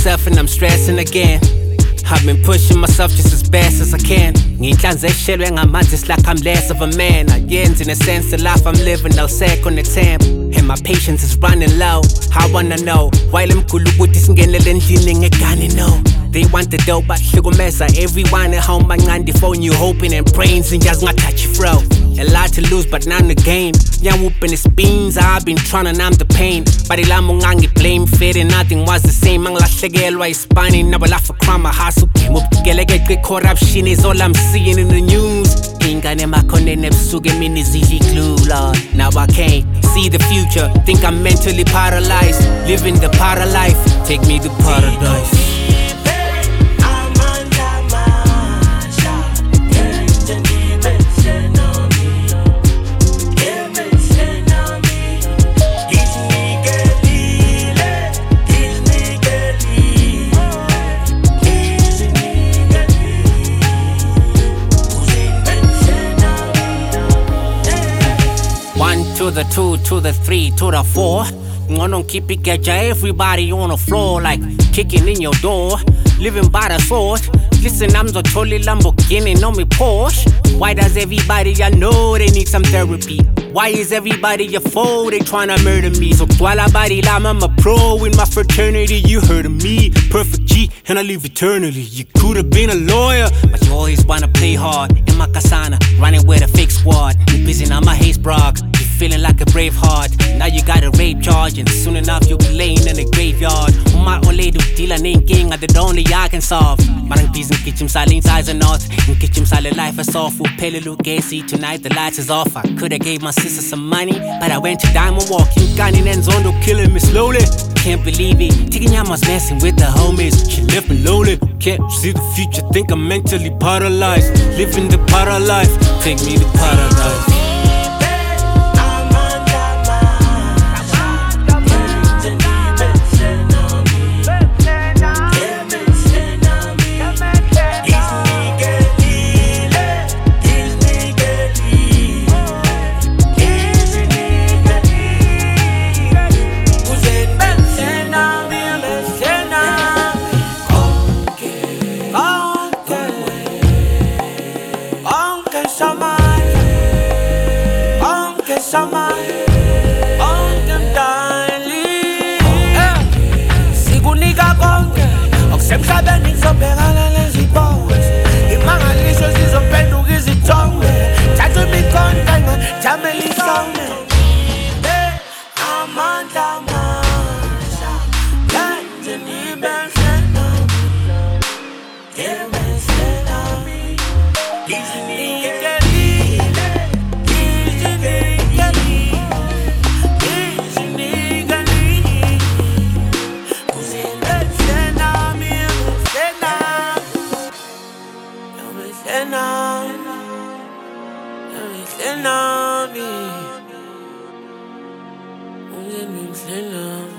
myself and I'm stressing again. I've been pushing myself just as best as I can. Ngiyinhlanzeshelwe ngamanzi, it's like I'm less of a man. Again, in a sense, the life I'm living, I'll second the temp. And my patience is running low. I wanna know why them kulubuti singenele ndlini ngegani no. They want the dope, but hlukumeza everyone at home. Mancandi phone you hoping and praying just not touch your throat. A lot to lose, but now in the game. Young whooping the spins, I've been trying to numb the pain. But ilamungangi blame, fading, nothing was the same. Manglahlegelwa ispani, never laugh for crime, my hustle came up together. Get corruption is all I'm seeing in the news. Ingane makhone nebusuku emini zidla iglue, Lord. Now I can't see the future, think I'm mentally paralyzed. Living the para life, take me to paradise. To the 2, to the 3, to the 4. Gonna keep it, get everybody on the floor, like kicking in your door, living by the sword. Listen, I'm the totally Lamborghini, no me Porsche. Why does everybody I know they need some therapy? Why is everybody a foe? They tryna murder me. So twala body lam, I'm a pro in my fraternity. You heard of me, perfect G, and I live eternally. You could've been a lawyer, but you always wanna play hard. In my kasana, running with a fake squad. You busy on my haze brog. Feeling like a brave heart. Now you got a rape charge, and soon enough you'll be laying in a graveyard. My old lady deal an king at the only I can solve. Marang peace and kitchen silence eyes and not. In kitchen silent life I saw full pale look gazy. Tonight the lights is off. I coulda gave my sister some money, but I went to Diamond Walk. You gunning and Zondo killing me slowly. Can't believe it. Taking Yama's messing with the homies. She left me lonely. Can't see the future. Think I'm mentally paralyzed. Living the para life. Take me to paradise. Sikunika konke okusemhlabeni ngizobhekana neziphofu. Imangaliso zizophenduka izithombe. Thatha imikhonto ngijamele isonge. Amandla amasha kanje nibesena. Yebesena mi. Listen,